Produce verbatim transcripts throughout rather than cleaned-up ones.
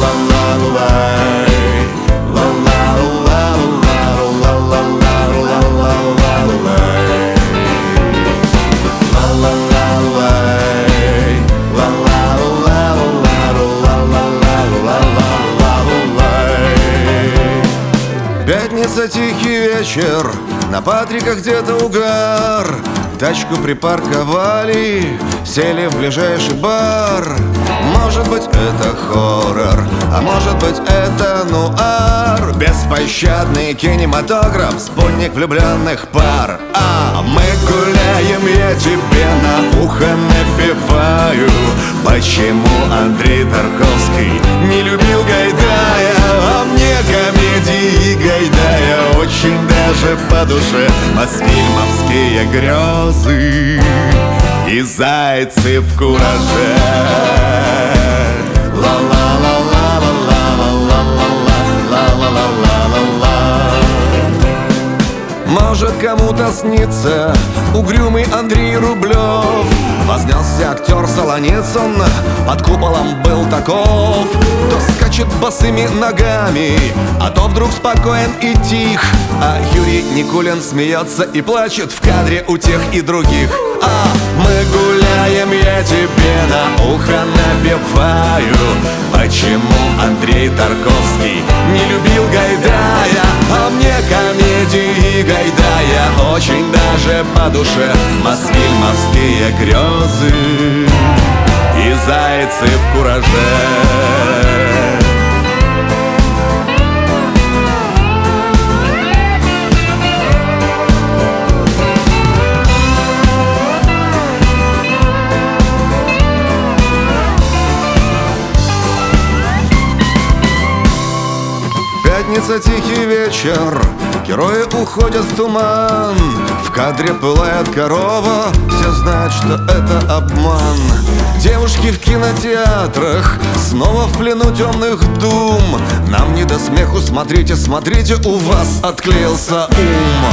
Пятница, тихий вечер, на Патрика где-то угар. Тачку припарковали, сели в ближайший бар. Может быть, это хоррор, а может быть, это нуар. Беспощадный кинематограф, спутник влюбленных пар. А мы гуляем, я тебе на ухо напеваю, почему Андрей Тарковский не любил Гайдая. А мне комедии Гайдая очень даже по душе. Мосфильмовские грезы и зайцы в кураже. Может, кому-то снится угрюмый Андрей Рублев. Вознесся актер Солоницын, под куполом был таков. То скачет босыми ногами, а то вдруг спокоен и тих. А Юрий Никулин смеется и плачет в кадре у тех и других. А мы гуляем, я тебе на ухо напеваю, почему Андрей Тарковский не любил Гайдая. А мне комедии Гайдая очень даже по душе. Мосфильмовские грезы и зайцы в кураже. Пятница, тихий вечер, герои уходят в туман. В кадре пылает корова, все знают, что это обман. Девушки в кинотеатрах снова в плену темных дум. Нам не до смеху, смотрите, смотрите, у вас отклеился ум.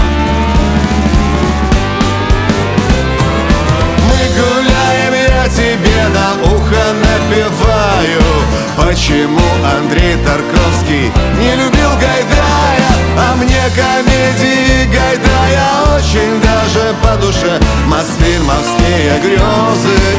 Мы гуляем, я тебе на ухо напеваю, почему Андрей Тарковский не любил Гайдая. А мне комедии Гайдая очень даже по душе. Мосфильмовские грезы